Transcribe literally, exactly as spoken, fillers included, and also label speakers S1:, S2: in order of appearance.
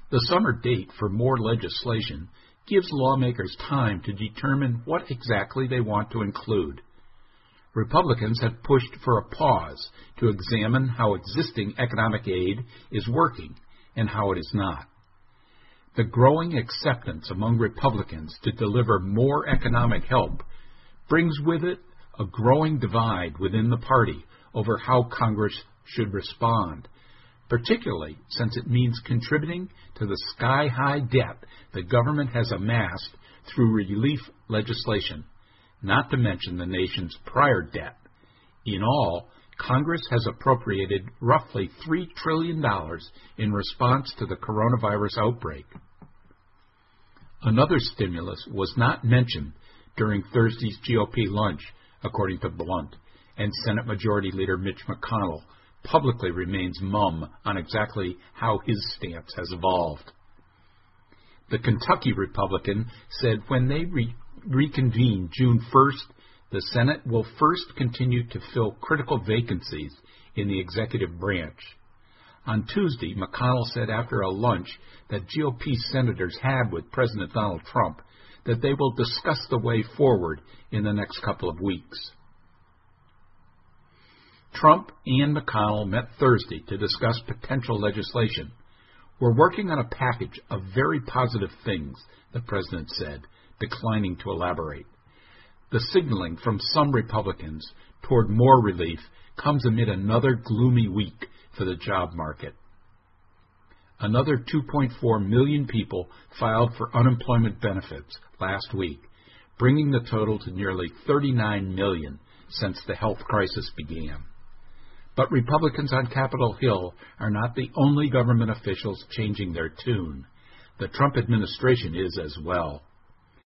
S1: The summer date for more legislation gives lawmakers time to determine what exactly they want to include. Republicans have pushed for a pause to examine how existing economic aid is working and how it is not. The growing acceptance among Republicans to deliver more economic help brings with it a growing divide within the party over how Congress should respond, particularly since it means contributing to the sky-high debt the government has amassed through relief legislation, not to mention the nation's prior debt. In all, Congress has appropriated roughly three trillion dollars in response to the coronavirus outbreak. Another stimulus was not mentioned during Thursday's G O P lunch, according to Blunt, and Senate Majority Leader Mitch McConnell publicly remains mum on exactly how his stance has evolved. The Kentucky Republican said when they re- reconvene June first, the Senate will first continue to fill critical vacancies in the executive branch. On Tuesday, McConnell said after a lunch that G O P senators had with President Donald Trump that they will discuss the way forward in the next couple of weeks. Trump and McConnell met Thursday to discuss potential legislation. We're working on a package of very positive things, the president said, declining to elaborate. The signaling from some Republicans toward more relief comes amid another gloomy week for the job market. Another two point four million people filed for unemployment benefits last week, bringing the total to nearly thirty-nine million since the health crisis began. But Republicans on Capitol Hill are not the only government officials changing their tune. The Trump administration is as well.